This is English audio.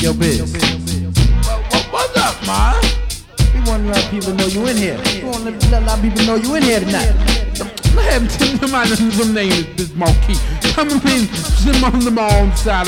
Yo, Biz. What's up, man? We want to let people know you in here. We want to let a lot of people know you in here tonight. Let him tell them names, this monkey. Come in, some on the side.